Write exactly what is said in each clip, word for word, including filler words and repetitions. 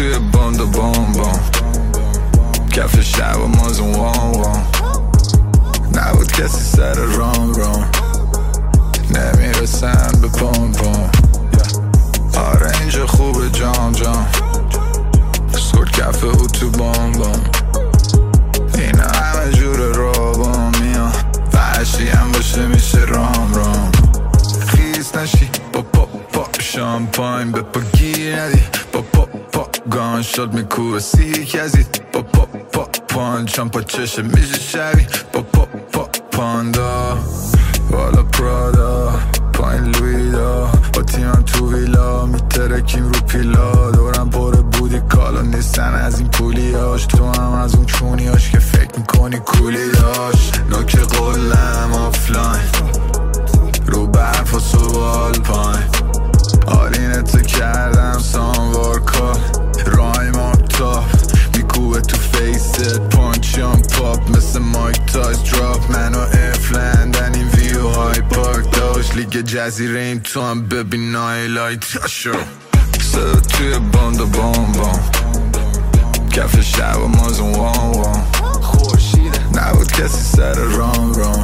توی باند و بام بام، کف شب و مازون وام وام، نبود کسی سر رام رام، نمیرسن به پام پام. آره اینجا خوبه جام جام، سکرد کف او تو بام بام، اینا همه جور رابام میان، وحشی هم باشه میشه رام رام. خیز نشی با پا پا شامپاین به پا گیر ندی، با پا پا گان شد میکوه سی کزید، با پا پا پانچان پا چشه میشه شبی، با پا پا پاندا والا پرادا پایین لویدا، با تیمم تو ویلا میترکیم رو پیلا، دورم پر بودی کالا نیستن از این پولیاش، تو هم از اون چونیاش که فکر میکنی کولی داشت. نوک قلم آفلاین رو برف و سوال پایین، آلینت کردم سانوار کار رایم آب تاپ، میکوبه تو فیست پانچیان پاپ مثل مایک تایز دراپ، منو افلندن این ویو های پارک داشت، لیگ جزیره این تو هم ببین نایلایت شو. صدا توی باند و بام بام، کف شب و مازون وام وام، نبود کسی سر رام رام،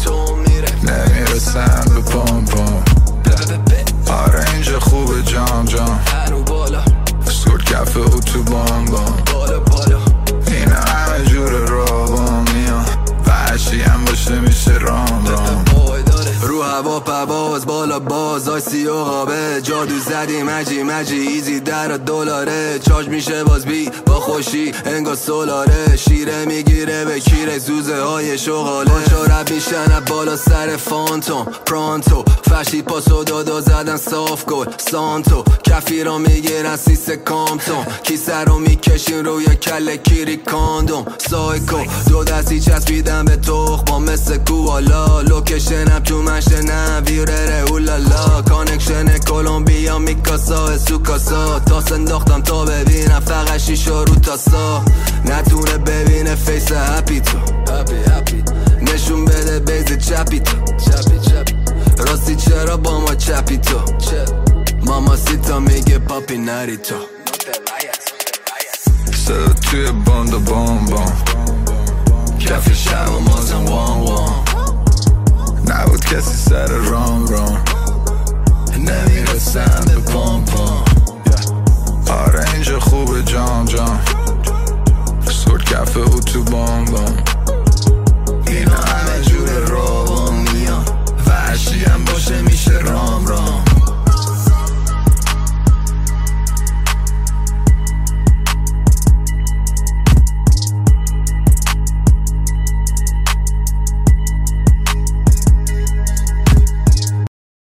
نمیرسن به پام پام. آره اینجا خوبه جام جام، سکرد کف او تو بام بام، اینا همه جور رابام میان، وحشی هم باشه میشه رام رام. رو هوا پرواز بالا باز آیسی و غابه، جادو زدیم مجی مجی ایزی در دلاره، چارج میشه باز بی با خوشی انگار سولاره، شیره میگیره به کیره زوزه های شغاله، بانچا رب میشن بالا سر فانتوم پرانتو، فرشی پاسو دادا زدن صاف گل سانتو، کفی را میگیرن سیس کامتون، کیسه رو میکشین روی کل کیری کاندوم، سایکو دو دستی چسبیدن به تخ با مثل کوالا، لوکشنم تو منشنم ویرره اولالا، کانکشن کولومبیا میکاسا سوکاسا، تاس انداختم تا ببینم فقط شیشا رو تاسا، نتونه ببینه فیس هپی تو نشون بده بیز چپی تو راستی چرا با ما چپی تو، ماما سیتا میگه پاپی نری تو. صدا توی باند و بام بام، کف شب و مازن وام وام، نبود کسی سر رام رام، نمیرسن به پام پام. آره اینجا خوبه جام جام، سکرد کف او تو بام بام،